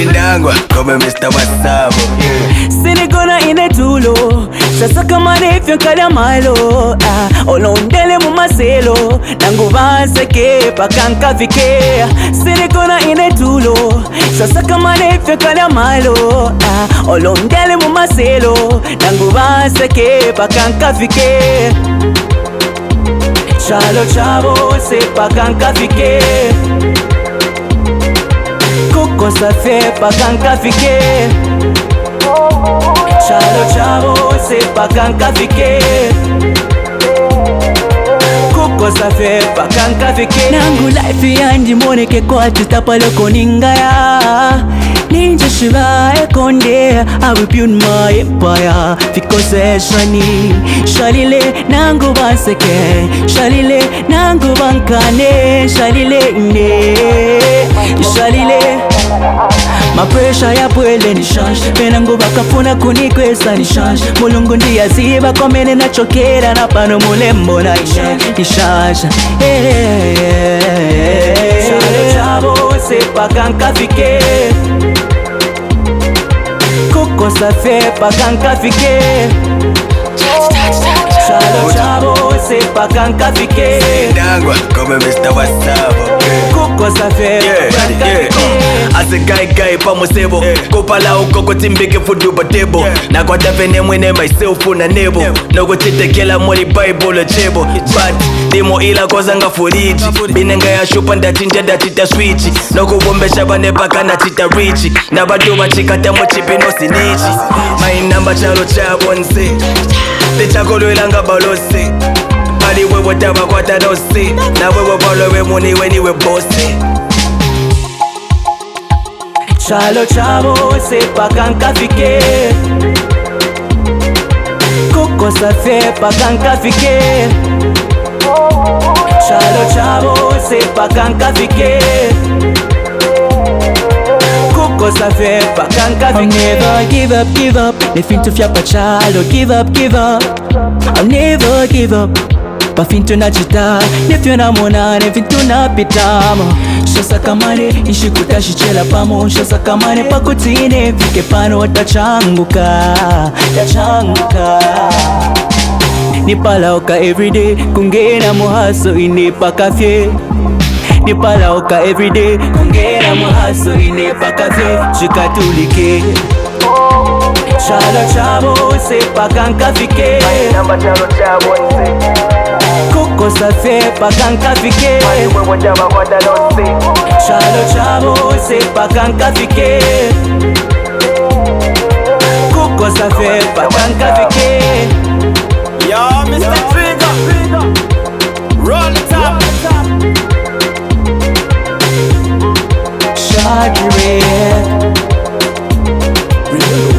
Sindangwa kome Mr. Wasabo. Sinigona inetulo sasa kama nifyo kalya malo olondele mu maselo nangu banseke pakanka vike. Sinigona inetulo sasa kama nifyo kalya malo olondele mu maselo nangu banseke pakanka vike. Chalo chavo se pakanka vike. Kuko sa fe pakanka vike. Chalo chavo se pakanka vike. Kuko sa fe pakanka vike. Nangu life yanji moneke kwa tutapaloko ningaya. Ninja shiva ekonde I will build my empire. Fikose shani shalile nangu banseke. Shalile nangu bankane. Shalile ne shalile. Ma pressure ya pwele ni change. Penangu bakafuna kunikwesa ni change. Mulungu ndiye ziba kwa mene na chokera. Na pano mulembo na ni change. Chalo chavo se pakanka vike. Kuko sa fe pakanka vike. Chalo chavo se pakanka vike. Sindangwa kome Mr. Wasabo. Kuko sa fe pakanka vike. As a guy pa musebo Kopala ukoko timbeke fudu batebo Na kwa tafene mwene myself una nebo Nogo chitekela mwali bible chebo But demo ila koza nga furiji Binenga ya shupa ndatinja datita switchi Nogo bombesha bane baka na tita richi Na bado bachikata mochipi no sinichi My number chalo chabonse Tichako luilanga balose Bali wewe taba kwa tanose Na wewe balo we muni weni we bosse. Chalo chavo se pakanka vike. Kuko sa fe pakanka vike. Chalo chavo se pakanka vike. Kuko sa fe pakanka vike. I'll never give up. Nefintu fyapa chalo give up. I'll never give up. Pafintu na chita, nefyo na mona, nefintu na pitama. Shasa kamane, ishikuta shichela pamo. Shasa kamane, pakutine, vike pano, tachanguka. Nipalaoka everyday, kungena muhaso inepa kafye. Nipalaoka everyday, kungena muhaso inepa kafye. Chikatulike. Chalo chavo se pakanka vike. Namba chalo chabonse Kuko sa fe pakanka vike. Wewe taba kwa tanose Chalo chavo se pakanka vike. Kuko sa fe pakanka vike. Yo, Mr. Trigger, roll it up. Shaggy red.